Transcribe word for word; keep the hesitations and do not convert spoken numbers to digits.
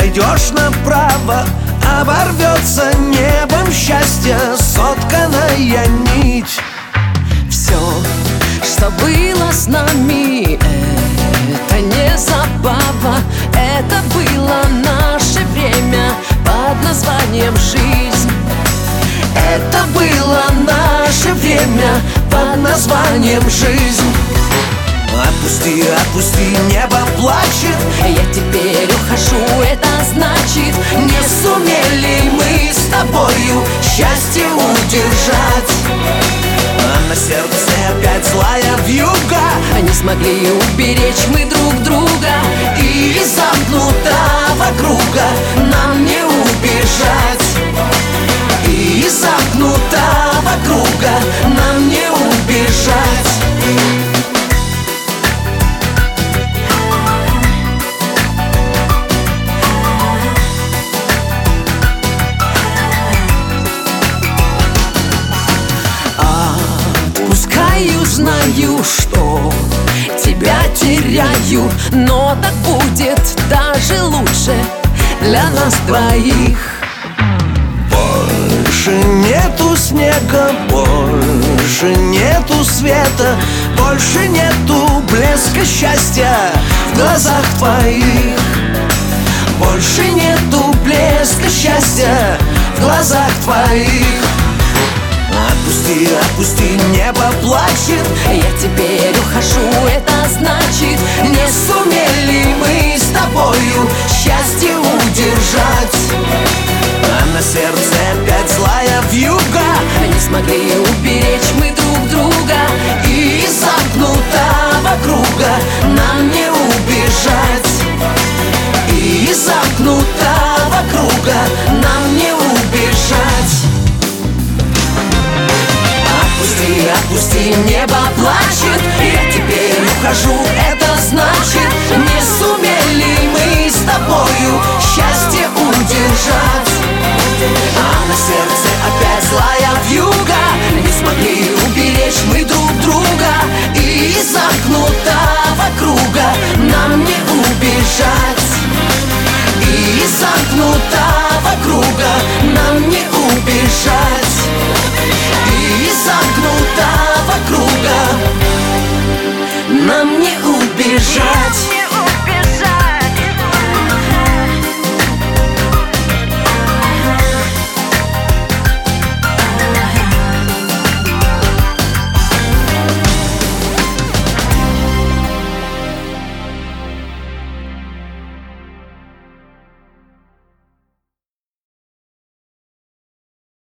пойдешь направо, оборвется небом счастья сотканная нить. Все, что было с нами, это не забава, это было наше время под названием жизнь. Это было наше время под названием жизнь. Отпусти, отпусти, небо плачет. Я теперь ухожу, это значит, не сумели мы с тобою счастье удержать. А на сердце опять злая вьюга. Не смогли уберечь мы друг друга, и из замкнутого круга нам не убежать. И из замкнутого круга нам не убежать. Отпускаю, знаю, что тебя теряю, но так будет даже лучше для нас двоих. Больше нету снега, больше нету света, больше нету блеска счастья в глазах твоих. Больше нету блеска счастья в глазах твоих. Отпусти, отпусти, небо плачет. Я теперь ухожу, это значит, не сумели мы с тобою счастье удержать. А на сердце опять злая вьюга. Не смогли уберечь мы друг друга, и из замкнутого круга нам не убежать. И из замкнутого круга нам не убежать. Отпусти, отпусти, небо плачет. Я теперь ухожу, это значит, не сумели мы с тобою счастье удержать. А на сердце опять злая вьюга. Не смогли уберечь мы друг друга, и из замкнутого круга нам не убежать. И из замкнутого круга нам не убежать.